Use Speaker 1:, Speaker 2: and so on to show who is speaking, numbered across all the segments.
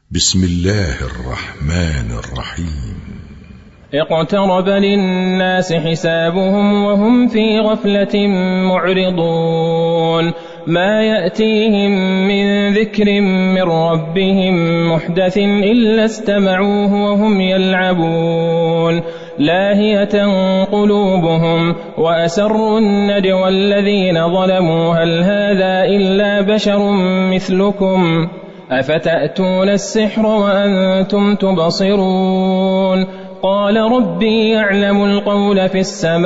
Speaker 1: بسم الله الرحمن الرحيم.
Speaker 2: اقترب للناس حسابهم وهم في غفلة معرضون ما يأتيهم من ذكر من ربهم محدث إلا استمعوه وهم يلعبون لاهية قلوبهم وأسروا النجوى الذين ظلموا هل هذا إلا بشر مثلكم أفتأتون السحر وأنتم تبصرون قال ربي يعلم القول في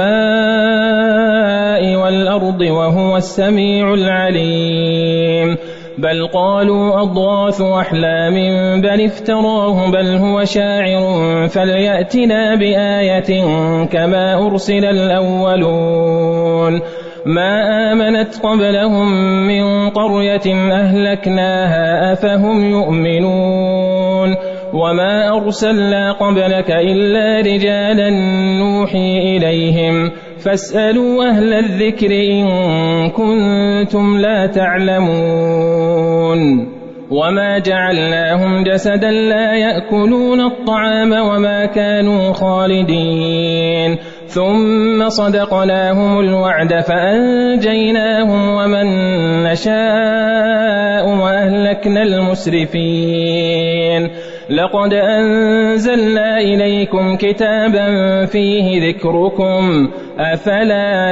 Speaker 2: السماء والأرض وهو السميع العليم بل قالوا أضغاث أحلام بل افتراه بل هو شاعر فليأتنا بآية كما أرسل الأولون ما آمنت قبلهم من قرية أهلكناها أفهم يؤمنون وما أرسلنا قبلك إلا رجالا نوحي إليهم فاسألوا أهل الذكر إن كنتم لا تعلمون وما جعلناهم جسدا لا يأكلون الطعام وما كانوا خالدين ثم صدقناهم الوعد فأنجيناهم ومن نشاء وأهلكنا المسرفين لقد أنزلنا إليكم كتابا فيه ذكركم أفلا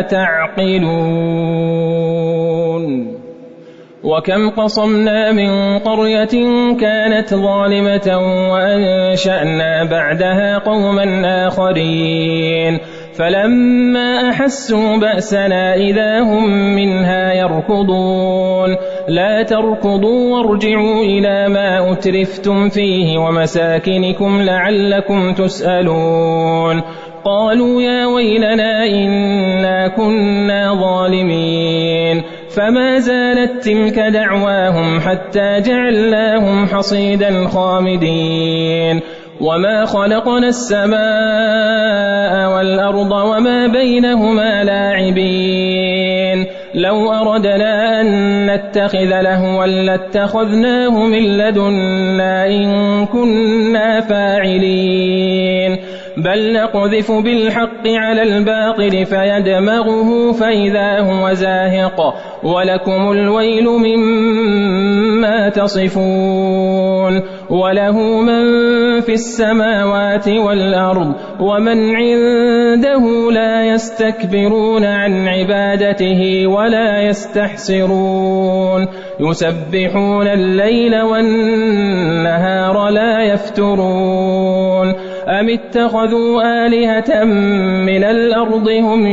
Speaker 2: تعقلون وكم قصمنا من قرية كانت ظالمة وأنشأنا بعدها قوما آخرين فلما أحسوا بأسنا إذا هم منها يركضون لا تركضوا وارجعوا إلى ما أترفتم فيه ومساكنكم لعلكم تسألون قالوا يا ويلنا إنا كنا ظالمين فما زالت تلك دعواهم حتى جعلناهم حصيدا خامدين وما خلقنا السماء والأرض وما بينهما لاعبين لو أردنا أن نتخذ لهوا لاتخذناه من لدنا إن كنا فاعلين بل نقذف بالحق على الباطل فيدمغه فإذا هو زاهق ولكم الويل مما تصفون وله من في السماوات والأرض ومن عنده لا يستكبرون عن عبادته ولا يستحسرون يسبحون الليل والنهار لا يفترون أم اتخذوا آلهة من الأرض هم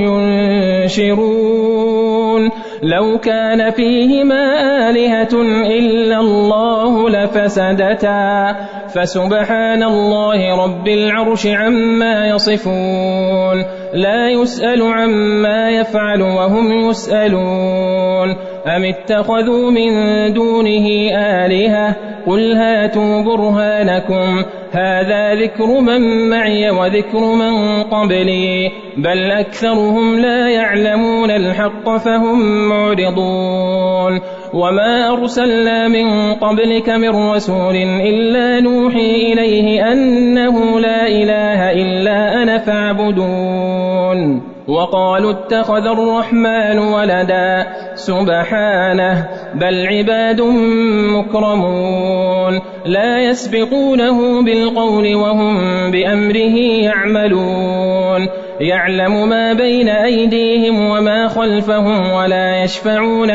Speaker 2: ينشرون لو كان فيهما آلهة إلا الله لفسدتا فسبحان الله رب العرش عما يصفون لا يسأل عما يفعل وهم يسألون أم اتخذوا من دونه آلهة قل هاتوا برهانكم هذا ذكر من معي وذكر من قبلي بل أكثرهم لا يعلمون الحق فهم معرضون وما أرسلنا من قبلك من رسول إلا نوحي إليه أنه لا إله إلا أنا فاعبدون وقالوا اتخذ الرحمن ولدا سبحانه بل عباد مكرمون لا يسبقونه بالقول وهم بأمره يعملون يعلم ما بين أيديهم وما خلفهم ولا يشفعون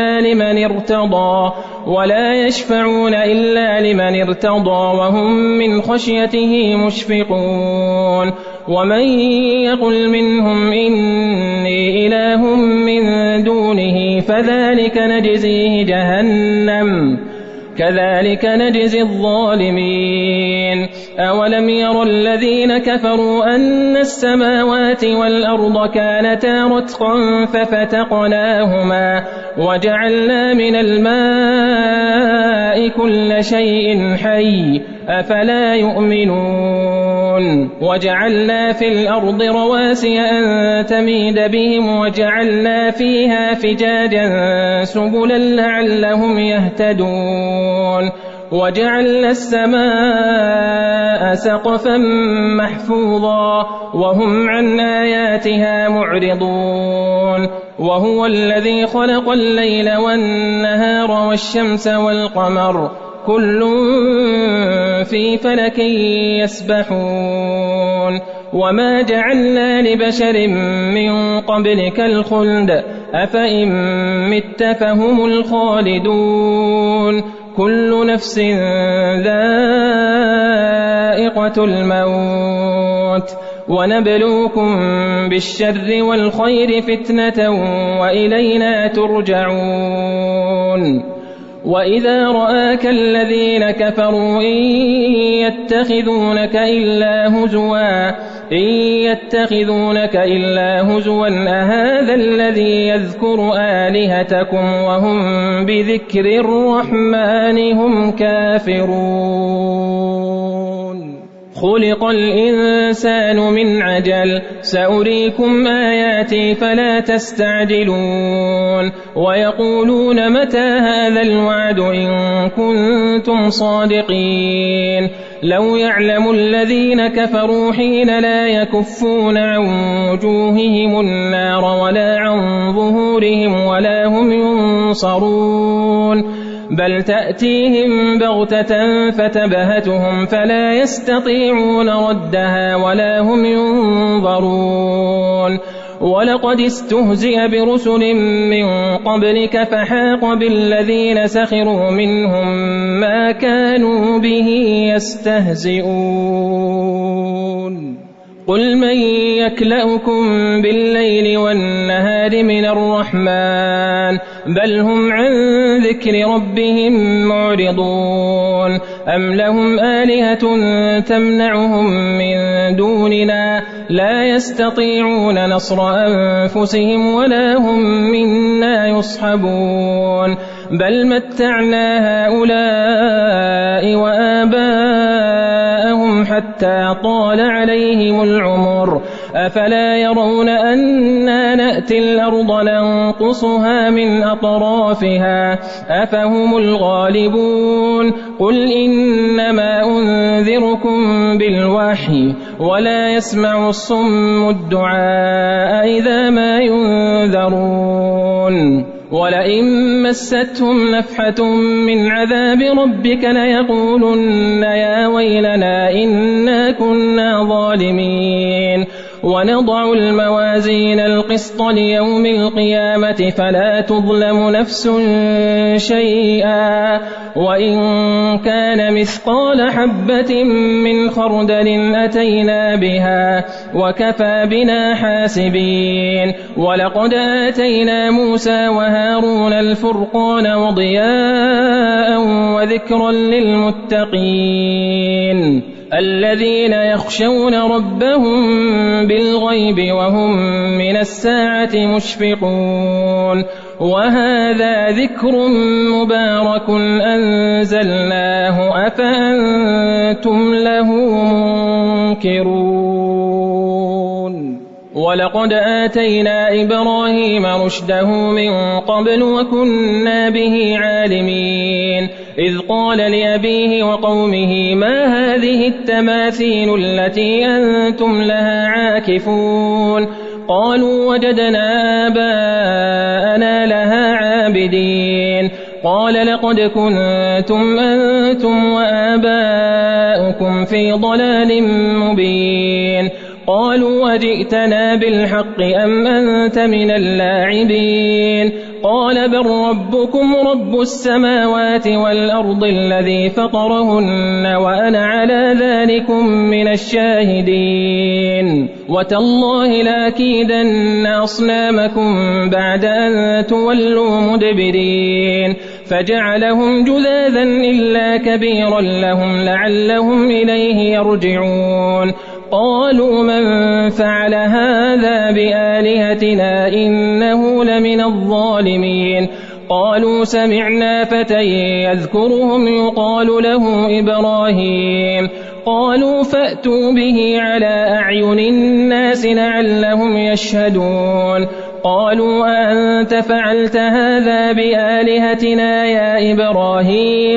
Speaker 2: إلا لمن ارتضى وهم من خشيته مشفقون ومن يقل منهم إني إله من دونه فذلك نجزيه جهنم كذلك نجزي الظالمين أولم ير الذين كفروا أن السماوات والأرض كانتا رتقا ففتقناهما وجعلنا من الماء كل شيء حي أفلا يؤمنون وجعلنا في الأرض رواسي أن تميد بهم وجعلنا فيها فجاجا سبلا لعلهم يهتدون وجعلنا السماء سقفا محفوظا وهم عن آياتها معرضون وهو الذي خلق الليل والنهار والشمس والقمر كل في فلك يسبحون وما جعلنا لبشر من قبلك الخلد أفإن مت فهم الخالدون كل نفس ذائقة الموت ونبلوكم بالشر والخير فتنة وإلينا ترجعون وإذا رآك الذين كفروا إن يتخذونك إلا هزوا أهذا الذي يذكر آلهتكم وهم بذكر الرحمن هم كافرون خلق الإنسان من عجل سأريكم آياتي فلا تستعجلون ويقولون متى هذا الوعد إن كنتم صادقين لو يعلم الذين كفروا حين لا يكفون عن وجوههم النار ولا عن ظهورهم ولا هم ينصرون بل تأتيهم بغتة فتبهتهم فلا يستطيعون ردها ولا هم ينظرون ولقد استهزئ برسل من قبلك فحاق بالذين سخروا منهم ما كانوا به يستهزئون قل من يكلؤكم بالليل والنهار من الرحمن بل هم عن ذكر ربهم معرضون أم لهم آلهة تمنعهم من دوننا لا يستطيعون نصر أنفسهم ولا هم منا يصحبون بل متعنا هؤلاء وآباءهم حتى طال عليهم العمر أفلا يرون أنا نأتي الأرض ننقصها من أطرافها أفهم الغالبون قل إنما أنذركم بالوحي ولا يسمع الصم الدعاء إذا ما ينذرون ولئن مستهم نفحة من عذاب ربك ليقولن يا ويلنا إنا كنا ظالمين ونضع الموازين القسط ليوم القيامة فلا تظلم نفس شيئا وإن كان مثقال حبة من خردل أتينا بها وكفى بنا حاسبين ولقد آتينا موسى وهارون الفرقان وضياء وذكرا للمتقين الذين يخشون ربهم بالغيب وهم من الساعة مشفقون وهذا ذكر مبارك أنزلناه أفأنتم له منكرون ولقد آتينا إبراهيم رشده من قبل وكنا به عالمين إذ قال لأبيه وقومه ما هذه التماثيل التي أنتم لها عاكفون قالوا وجدنا آباءنا لها عابدين قال لقد كنتم أنتم وآباؤكم في ضلال مبين قالوا وجئتنا بالحق أم أنت من اللاعبين قال بل ربكم رب السماوات والأرض الذي فطرهن وأنا على ذلكم من الشاهدين وتالله لأكيدن أصنامكم بعد أن تولوا مدبرين فجعلهم جذاذا إلا كبيرا لهم لعلهم إليه يرجعون قالوا من فعل هذا بآلهتنا إنه لمن الظالمين قالوا سمعنا فتى يذكرهم يقال له إبراهيم قالوا فأتوا به على أعين الناس لعلهم يشهدون قالوا أنت فعلت هذا بآلهتنا يا إبراهيم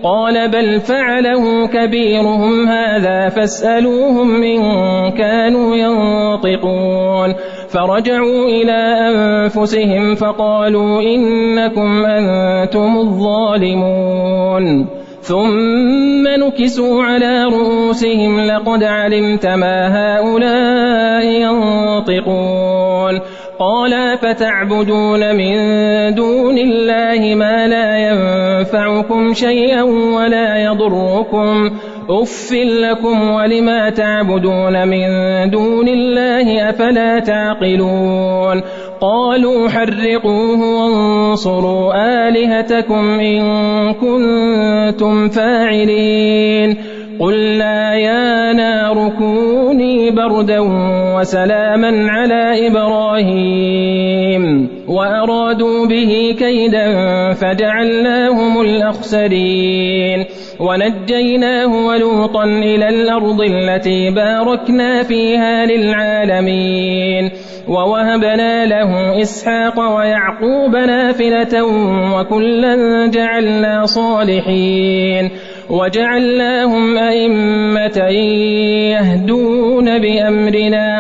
Speaker 2: قال بل فعله كبيرهم هذا فاسألوهم إن كانوا ينطقون فرجعوا إلى أنفسهم فقالوا إنكم أنتم الظالمون ثم نكسوا على رؤوسهم لقد علمت ما هؤلاء ينطقون قال فتعبدون من دون الله ما لا ينفعكم شيئا ولا يضركم أف لكم ولما تعبدون من دون الله أفلا تعقلون قالوا حرقوه وانصروا آلهتكم إن كنتم فاعلين قلنا يا نار كوني بردا وسلاما على إبراهيم وأرادوا به كيدا فجعلناهم الأخسرين ونجيناه ولوطا إلى الأرض التي باركنا فيها للعالمين ووهبنا له إسحاق ويعقوب نافلة وكلا جعلنا صالحين وجعلناهم أئمة يهدون بأمرنا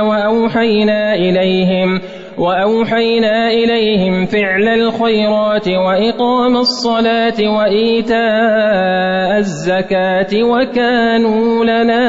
Speaker 2: وأوحينا إليهم فعل الخيرات وإقام الصلاة وإيتاء الزكاة وكانوا لنا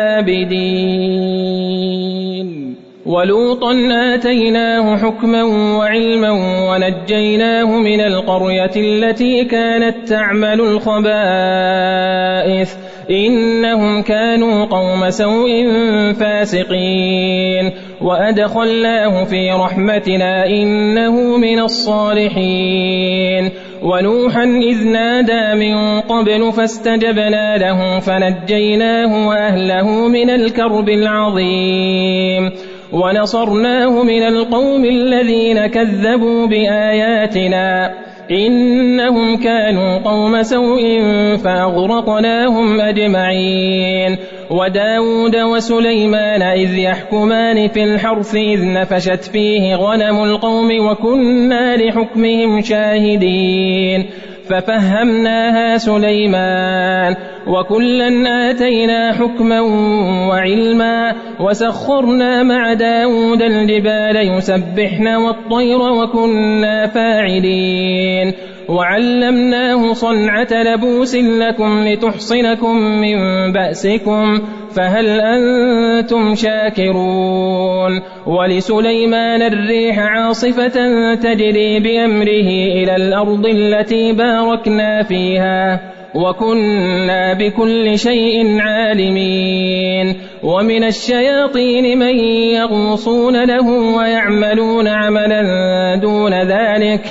Speaker 2: عابدين ولوطا آتيناه حكما وعلما ونجيناه من القرية التي كانت تعمل الخبائث إنهم كانوا قوم سوء فاسقين وأدخلناه في رحمتنا إنه من الصالحين ونوحا إذ نادى من قبل فاستجبنا له فنجيناه وأهله من الكرب العظيم ونصرناه من القوم الذين كذبوا بآياتنا إنهم كانوا قوم سوء فأغرقناهم أجمعين وداود وسليمان إذ يحكمان في الحرث إذ نفشت فيه غنم القوم وكنا لحكمهم شاهدين ففهمناها سليمان وكلا آتينا حكما وعلما وسخرنا مع داود الجبال يسبحن والطير وكنا فاعلين وعلمناه صنعة لبوس لكم لتحصنكم من بأسكم فهل أنتم شاكرون ولسليمان الريح عاصفة تجري بأمره إلى الأرض التي باركنا فيها وكنا بكل شيء عالمين ومن الشياطين من يغوصون له ويعملون عملا دون ذلك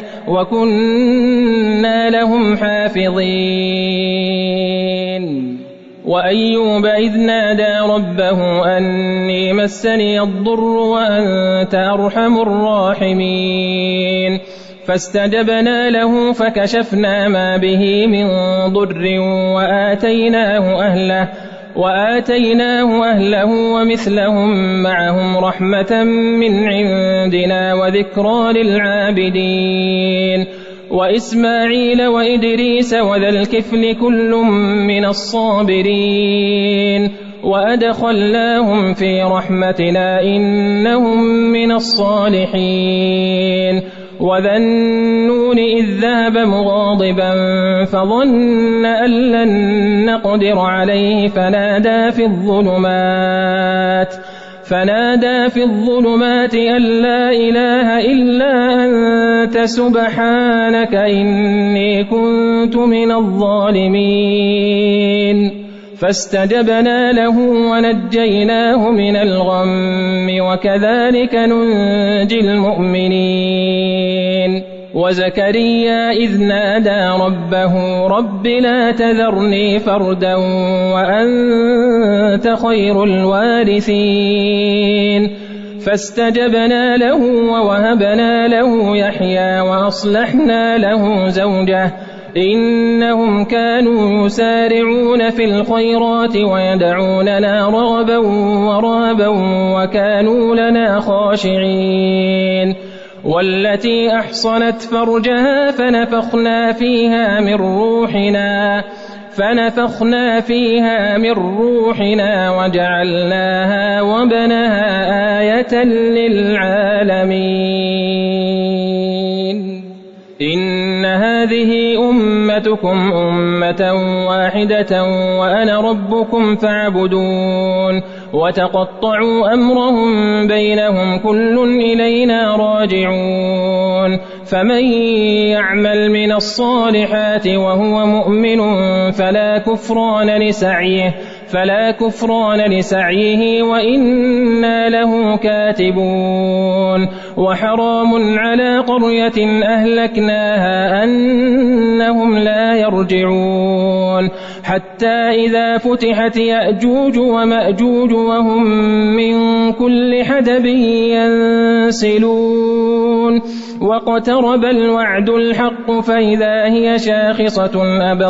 Speaker 2: وكنا لهم حافظين وأيوب إذ نادى ربه أني مسني الضر وأنت أرحم الراحمين فاستجبنا له فكشفنا ما به من ضر وآتيناه أهله ومثلهم معهم رحمة من عندنا وذكرى للعابدين وإسماعيل وإدريس وذا الكفل كل من الصابرين وأدخلناهم في رحمتنا إنهم من الصالحين وذا النون إذ ذهب مغاضبا فظن أن لن نقدر عليه فنادى في الظلمات أن لا إله إلا أنت سبحانك إني كنت من الظالمين فاستجبنا له ونجيناه من الغم وكذلك ننجي المؤمنين وزكريا إذ نادى ربه رب لا تذرني فردا وأنت خير الوارثين فاستجبنا له ووهبنا له يحيى وأصلحنا له زوجه إنهم كانوا يسارعون في الخيرات ويدعوننا رغبا ورهبا وكانوا لنا خاشعين والتي أحصنت فرجها فنفخنا فيها من روحنا فنفخنا فيها من روحنا وجعلناها وابنها آية للعالمين إن هذه أمتكم أمة واحدة وأنا ربكم فاعبدون وتقطعوا أمرهم بينهم كل إلينا راجعون فمن يعمل من الصالحات وهو مؤمن فلا كفران لسعيه وإنا له كاتبون وحرام على قرية أهلكناها أنهم لا يرجعون حتى إذا فتحت يأجوج ومأجوج وهم من كل حدب ينسلون واقترب الوعد الحق فإذا هي شاخصة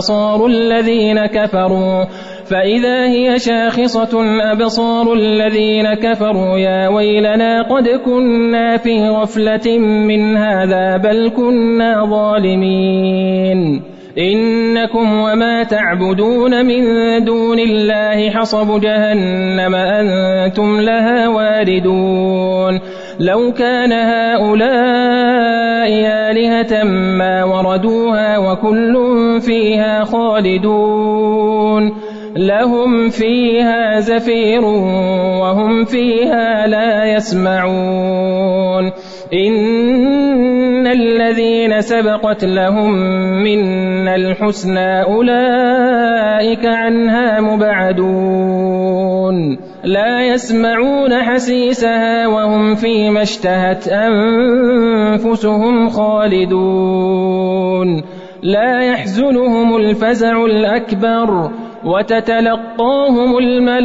Speaker 2: أبصار الذين كفروا يا ويلنا قد كنا في غفلة من هذا بل كنا ظالمين إنكم وما تعبدون من دون الله حصب جهنم أنتم لها واردون لو كان هؤلاء آلهة ما وردوها وكل فيها خالدون لهم فيها زفير وهم فيها لا يسمعون إن الذين سبقت لهم منا الحسنى أولئك عنها مبعدون لا يسمعون حسيسها وهم فيما اشتهت أنفسهم خالدون لا يحزنهم الفزع الأكبر وتتلقاهم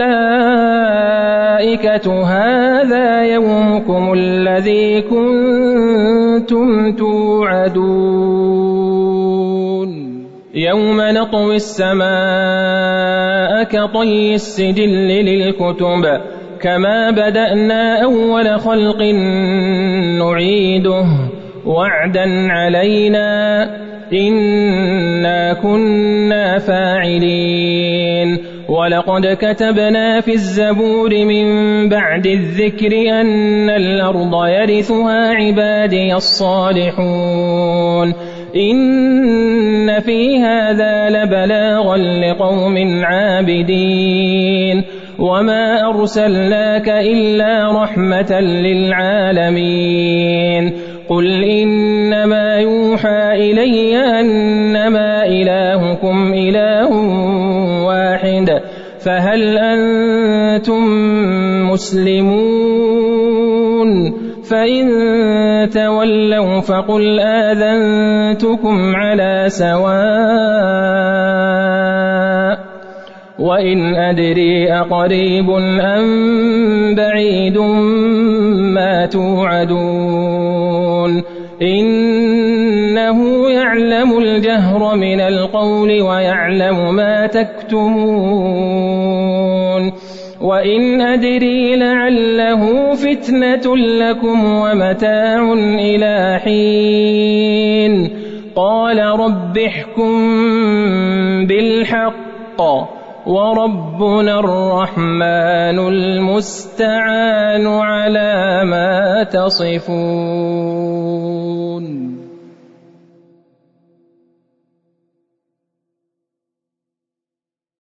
Speaker 2: الملائكة هذا يومكم الذي كنتم توعدون يوم نطوي السماء كطي السجل للكتب كما بدأنا أول خلق نعيده وعدا علينا إنا كنا فاعلين ولقد كتبنا في الزبور من بعد الذكر أن الأرض يرثها عبادي الصالحون إن في هذا لبلاغا لقوم عابدين وما أرسلناك إلا رحمة للعالمين قل إنما يوحى إلي أنما إلهكم إله واحد فهل أنتم مسلمون فإن تولوا فقل آذنتكم على سواء وإن أدري أقريب أم بعيد ما توعدون إنه يعلم الجهر من القول ويعلم ما تكتمون وإن أدري لعله فتنة لكم ومتاع إلى حين قال رب احكم بالحق وربنا الرحمن المستعان على ما تصفون